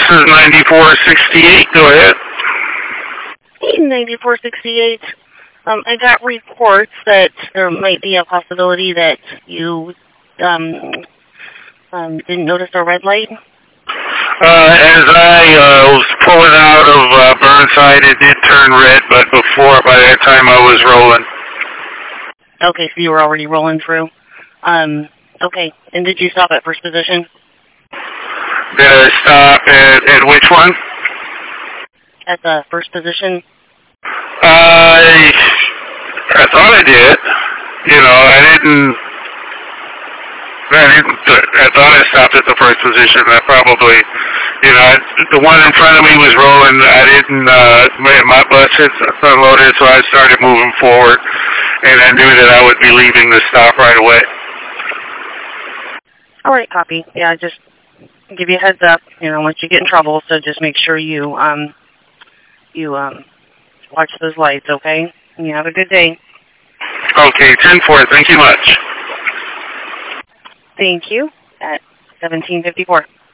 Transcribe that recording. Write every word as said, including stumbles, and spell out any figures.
is ninety-four sixty-eight. Go ahead. ninety-four sixty-eight. Um, I got reports that there might be a possibility that you um, um, didn't notice a red light. Uh, as I uh, was pulling out of uh, Burnside, it did turn red, but before, by that time, I was rolling. Okay, so you were already rolling through. Um, okay, and did you stop at first position? Did I stop at, at which one? At the first position? I, I thought I did. You know, I didn't, I didn't, I thought I stopped at the first position. I probably, you know, I, the one in front of me was rolling. I didn't, uh, my, my bus had unloaded, so I started moving forward, and I knew that I would be leaving the stop right away. All right, copy. Yeah, just give you a heads up, you know, once you get in trouble, so just make sure you, um, you, um, watch those lights, okay? And you have a good day. Okay, ten four, thank you much. Thank you, at seventeen fifty-four.